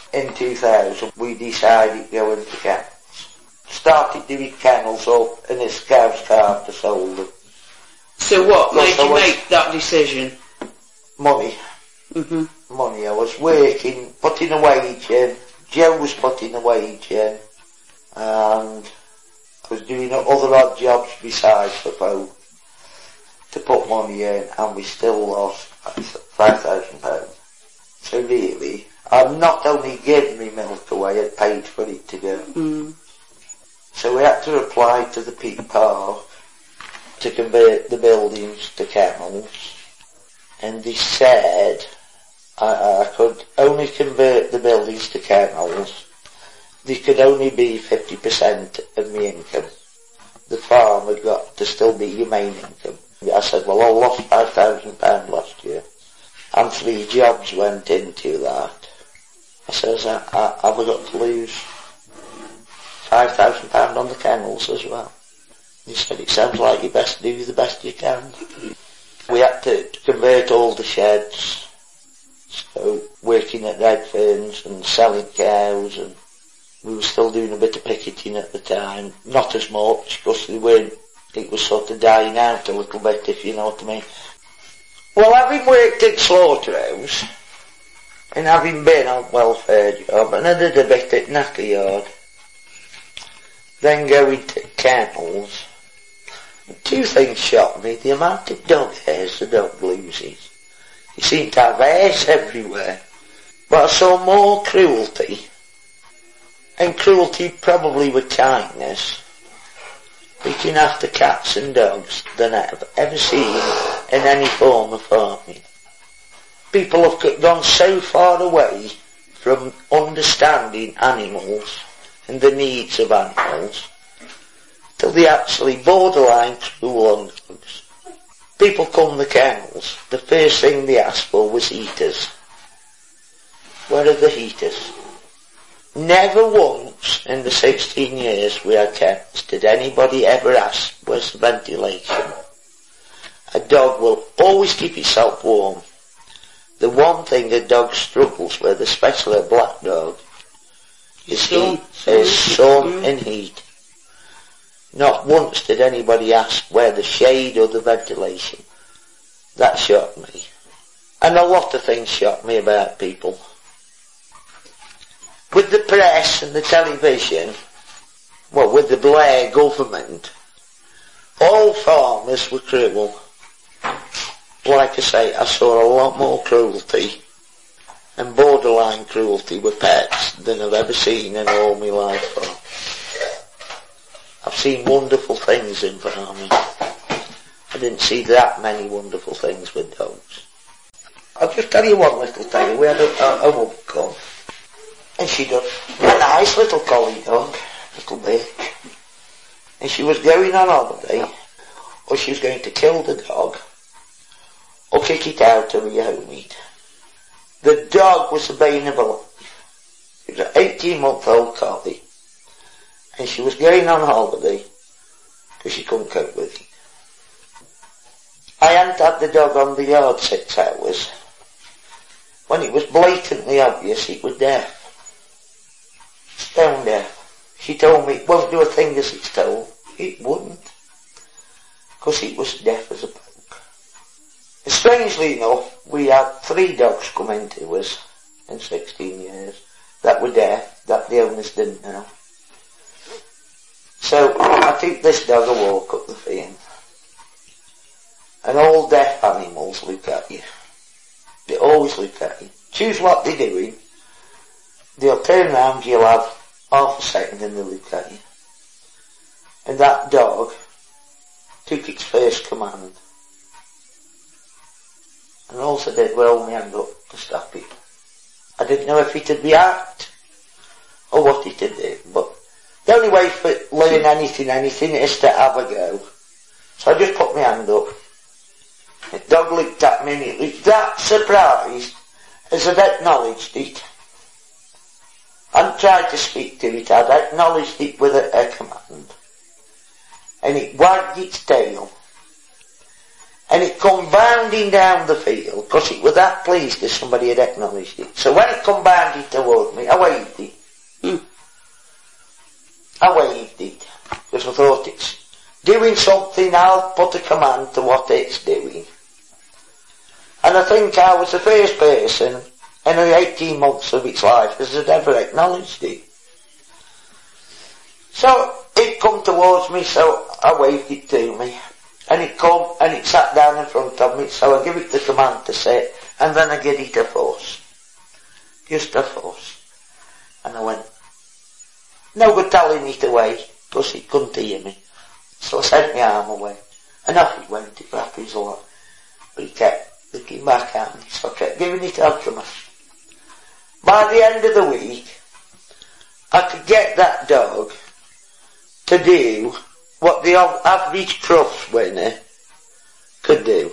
in 2000 we decided going to kennels. Started doing kennels up and his cows calved us sold them. So what made you make that decision? Money. Money. I was working, putting a wage in. Joe was putting a wage in. And I was doing other odd jobs besides for both to put money in, and we still lost £5,000. So really, I've not only given me milk away, I paid for it to go. So we had to apply to the Peak Park to convert the buildings to kennels, and they said I could only convert the buildings to kennels. They could only be 50% of my income. The farm had got to still be your main income. I said, well, I lost £5,000 last year, and 3 jobs went into that. I says, have I got to lose £5,000 on the kennels as well? He said, it sounds like you best do the best you can. We had to convert all the sheds, so working at Redferns and selling cows, and we were still doing a bit of picketing at the time. Not as much, because it was sort of dying out a little bit, if you know what I mean. Well, having worked at Slaughterhouse, and having been on welfare job, and I did a bit at Knacker Yard, then going to kennels, 2 things shocked me: the amount of dog hairs the dog loses. He seemed to have hairs everywhere. But I saw more cruelty, and cruelty probably with kindness, looking after cats and dogs, than I've ever seen in any form of farming. People have gone so far away from understanding animals and the needs of animals, till they actually borderline cruel on dogs. People come to kennels, the first thing they asked for was heaters. Where are the heaters? Never once in the 16 years we had kennels did anybody ever ask, where's the ventilation? A dog will always keep itself warm. The one thing a dog struggles with, especially a black dog, is heat, is sun and heat. Not once did anybody ask where the shade or the ventilation. That shocked me. And a lot of things shocked me about people. With the press and the television, well, with the Blair government, all farmers were cruel. Like I say, I saw a lot more cruelty and borderline cruelty with pets than I've ever seen in all my life. I've seen wonderful things in farming. I didn't see that many wonderful things with dogs. I'll just tell you one little tale. We had a woman come, and she got a nice little collie dog, little bitch, and she was going on holiday, or she was going to kill the dog, or kick it out of her home meat. The dog was the bane of her life. It was an 18-month-old collie, and she was going on holiday because she couldn't cope with it. I hadn't had the dog on the yard 6 hours when it was blatantly obvious it was deaf. Stone deaf. She told me it won't do a thing as it's told. It wouldn't, because it was deaf as a poke. And strangely enough, we had 3 dogs come into us in 16 years that were deaf, that the owners didn't know. So I think this dog will walk up the field. And all deaf animals look at you. They always look at you. Choose what they're doing. They'll turn round, you'll have half a second and they'll look at you. And that dog took its first command. And also did well hold my hand up to stop it. I didn't know if it would react or what it would do, but the only way for learning anything is to have a go. So I just put my hand up. The dog looked at me and it looked that surprised as I'd acknowledged it. I hadn't tried to speak to it, I'd acknowledged it with a command. And it wagged its tail. and it come bounding down the field, because it was that pleased that somebody had acknowledged it. So when it come bounding towards me, I waved it. I waved it, because I thought it's doing something, I'll put a command to what it's doing. And I think I was the first person in the 18 months of its life that had ever acknowledged it. So it come towards me, so I waved it to me. And it come, and it sat down in front of me, so I give it the command to sit, and then I give it a fuss. Just a fuss. And I went, no good telling it away, because it couldn't hear me. So I sent my arm away, and off it went, it wrapped his lot. But he kept looking back at me, so I kept giving it out to me. By the end of the week, I could get that dog to do what the average Crufts winner could do.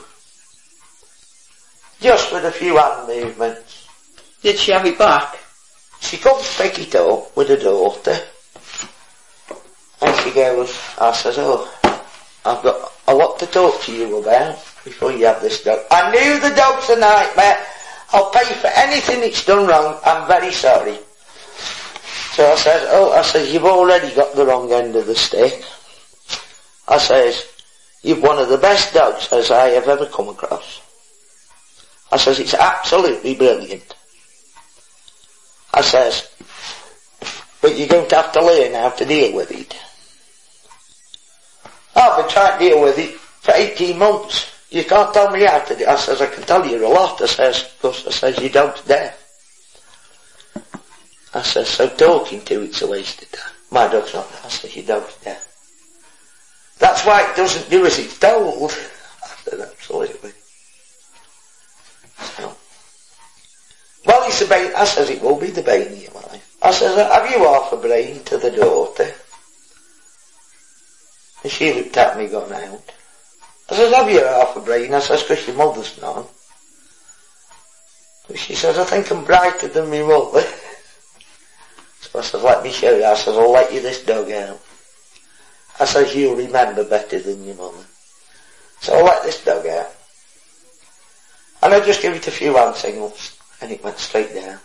Just with a few hand movements. Did she have it back? She comes pick it up with her daughter, and she goes, I says, oh, I've got a lot to talk to you about before you have this dog. I knew the dog's a nightmare. I'll pay for anything it's done wrong. I'm very sorry. So I says, you've already got the wrong end of the stick. I says, you've one of the best dogs as I have ever come across. I says, it's absolutely brilliant. I says, but you're going to have to learn how to deal with it. I've been trying to deal with it for 18 months. You can't tell me how to do it. I says, I can tell you a lot. I says, because I says, your dog's deaf. I says, so talking to it's a waste of time. My dog's not deaf. I says, your dog's deaf. That's why it doesn't do as it's told. I said, absolutely. So, well, it's the bane. I says, it will be the bane of your life. I says, have you half a brain to the daughter? And she looked at me, gone out. I says, have you half a brain? I says, because your mother's none. But she says, I think I'm brighter than my mother. So I says, let me show you. I says, I'll let you this dog out. I says, you'll remember better than your mother. So I let this dog out. And I just give it a few hand signals, and it went straight down.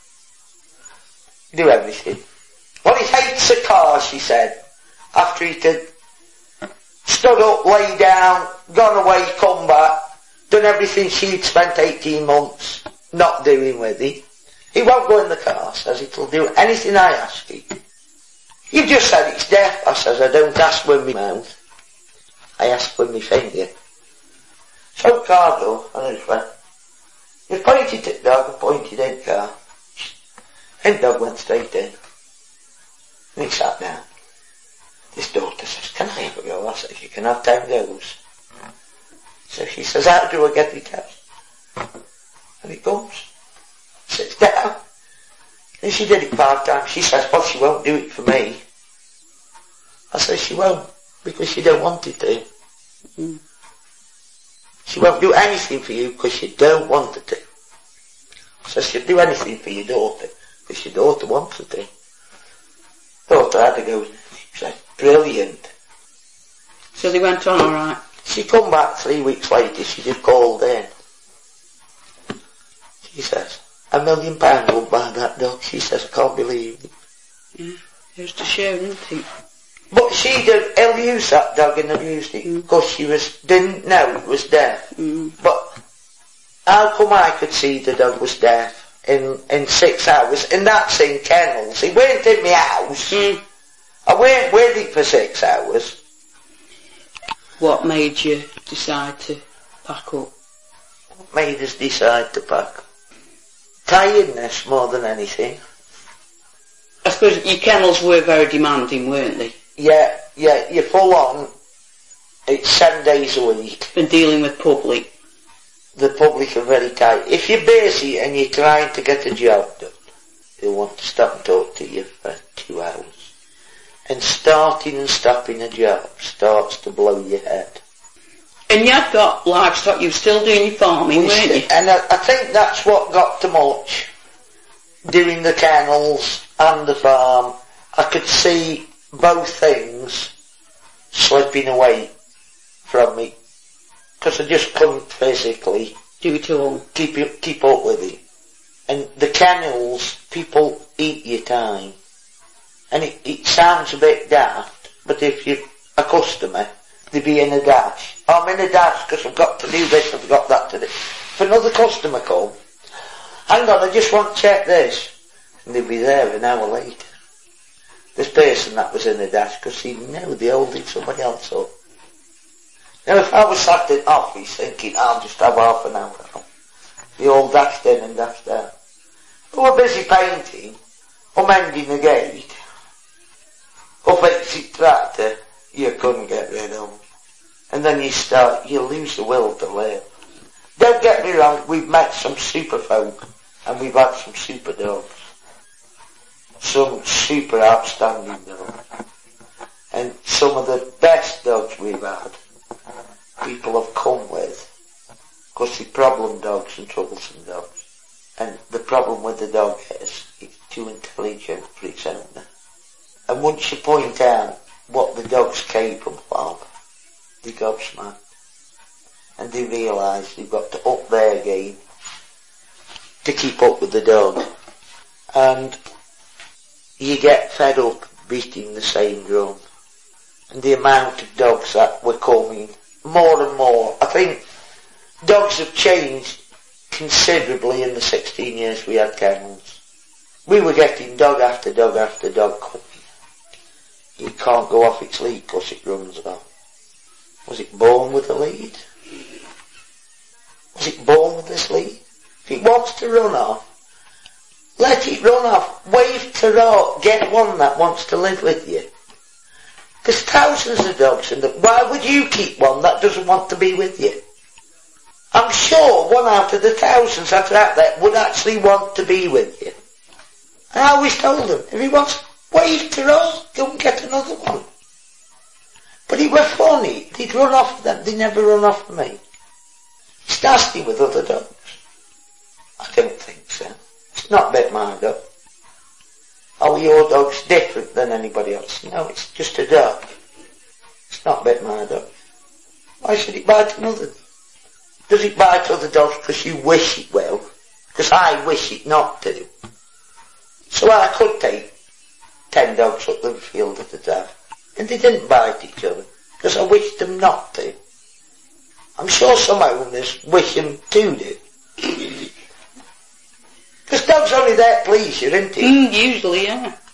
Do everything. Well, it hates a car, she said, after it had stood up, lay down, gone away, come back, done everything she'd spent 18 months not doing with it. It won't go in the car, says it'll do anything I ask it. You've just said it's deaf. I says, I don't ask with my mouth. I ask with my finger. So car door, and I just went, you pointed at the dog and pointed in the car. And the dog went straight in. And he sat down. His daughter says, can I have a go? I says, you can have 10 goes. So she says, how do I get it out? And he comes, sits down. And she did it 5 times. She says, well, she won't do it for me. I says, she won't, because she don't want it to. She won't do anything for you because she don't want it to. I says, she'll do anything for your daughter because your daughter wants it to. Daughter had to go in. She said, brilliant. So they went on alright? She come back 3 weeks later, she just called in. She says, £1 million won't buy that dog. She says, I can't believe it. Yeah, it was to show, isn't it? But she did ill-use that dog and abused it because she didn't know it was deaf. But how come I could see the dog was deaf in 6 hours? And that's in kennels. It weren't in my house. I weren't with it for 6 hours. What made you decide to pack up? What made us decide to pack? Tiredness more than anything. I suppose your kennels were very demanding, weren't they? Yeah, you're full on. It's 7 days a week. And dealing with public. The public are very tight. If you're busy and you're trying to get a job done, they'll want to stop and talk to you for 2 hours. And starting and stopping a job starts to blow your head. And you had got livestock, you were still doing your farming, weren't you? And I think that's what got too much. Doing the kennels and the farm, I could see both things slipping away from me because I just couldn't physically do it all. Keep up with it. And the kennels, people eat your time. And it sounds a bit daft, but if you're a customer, they'd be in a dash. I'm in a dash because I've got to do this, I've got that to do. If another customer come, hang on, I just want to check this. And they'd be there an hour later. This person that was in a dash because he knew they holding somebody else up. Now if I was sat in office thinking, I'll just have half an hour, they all dashed in and dashed out. They were busy painting, or mending the gate, or fixing tractor, you couldn't get rid of. And then you lose the will to live. Don't get me wrong, we've met some super folk, and we've had some super dogs. Some super outstanding dogs. And some of the best dogs we've had, people have come with, because they're problem dogs and troublesome dogs. And the problem with the dog is, it's too intelligent for its owner. And once you point out what the dog's capable of, they gobsmacked. And they realise they've got to up their game to keep up with the dog. And you get fed up beating the same drum. And the amount of dogs that were coming, more and more. I think dogs have changed considerably in the 16 years we had kennels. We were getting dog after dog after dog coming. You can't go off its lead because it runs off. Was it born with a lead? Was it born with this lead? If it wants to run off, let it run off. Wave to row. Get one that wants to live with you. There's thousands of dogs in why would you keep one that doesn't want to be with you? I'm sure one out of the thousands that are out there would actually want to be with you. And I always told them, if he wants wave to row, go and get another one. But it was funny, they'd run off them, they never run off me. It's nasty with other dogs. I don't think so. It's not a bit my dog. Oh, your dog's different than anybody else. No, it's just a dog. It's not a bit my dog. Why should it bite another dog? Does it bite other dogs because you wish it will? Because I wish it not to. So I could take 10 dogs up the field at a time. And they didn't bite each other. Because I wished them not to. I'm sure some owners wish them to do. Because dogs only there to please you, isn't it? Usually, yeah.